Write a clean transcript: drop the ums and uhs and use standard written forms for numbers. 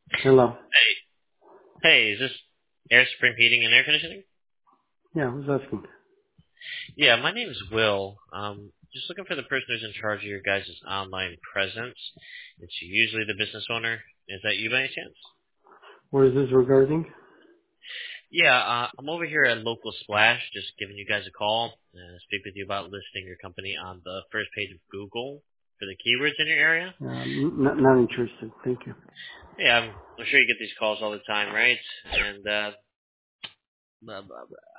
Hello. Hey, is this Air Spring Heating and Air Conditioning? Yeah, who's asking? Yeah, my name is Will. Just looking for the person who's in charge of your guys' online presence. It's usually the business owner. Is that you by any chance? What is this regarding? Yeah, I'm over here at Local Splash, just giving you guys a call and speak with you about listing your company on the first page of Google for the keywords in your area. Not interested. Thank you. Yeah, I'm sure you get these calls all the time, right? And